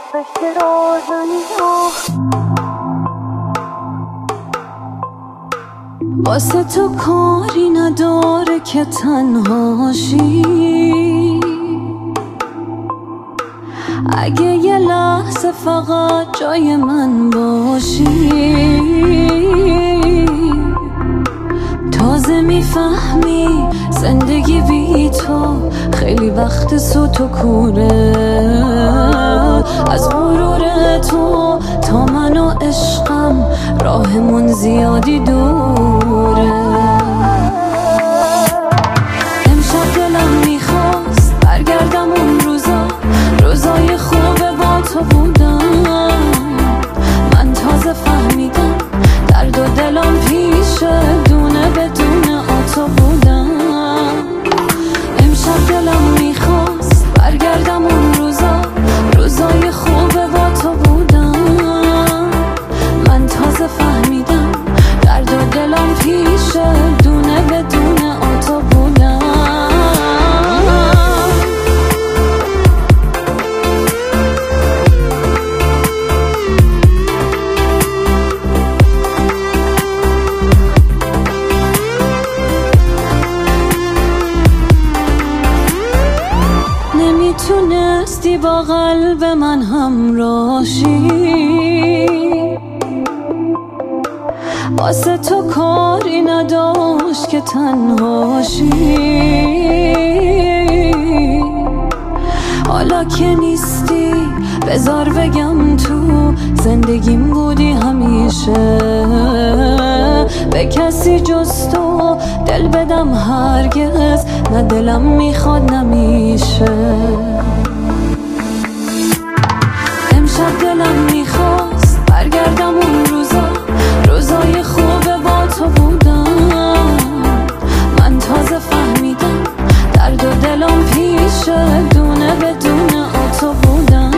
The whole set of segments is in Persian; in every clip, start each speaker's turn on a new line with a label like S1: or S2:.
S1: فکر دنیا واسه تو کاری نداره که تنهاشی. اگه یه لحظه فقط جای من باشی تازه میفهمی زندگی بی تو خیلی وقت سوت و کوره. از غرور تو تا من و عشقم راهمون زیادی دوره. امشب دلم میخواست برگردم اون روزای خوبه با تو بودم. من تازه فهمیدم درد و دلم پیشه دونه بدون آتو بودم. امشب دلم میخواست برگردم اون روزای خوبه با تو بودم. من تازه فهمیدم درد و دلم پیشه دونه بدون آتو بودم. نمیتونستی با قلب من همراشی. واسه تو کاری نداشت که تنهاشی. حالا که نیستی بذار بگم تو زندگیم بودی همیشه. به کسی جز تو دل بدم هرگز نه دلم میخواد نمیشه. امشب دلم میخواست برگردم اون روزای خوبه با تو بودم. من تازه فهمیدم درد و دلم پیشه دونه بدون آتو بودم.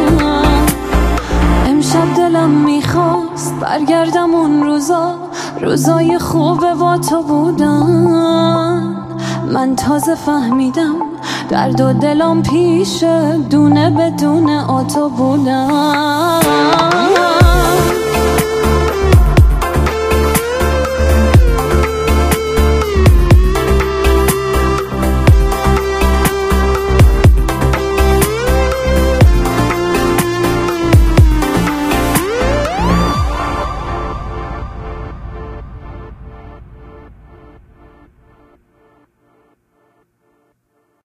S1: امشب دلم میخواست برگردم اون روزای خوبه با تو بودم. من تازه فهمیدم درد و دلم پیشه دونه بدون آتو بودم.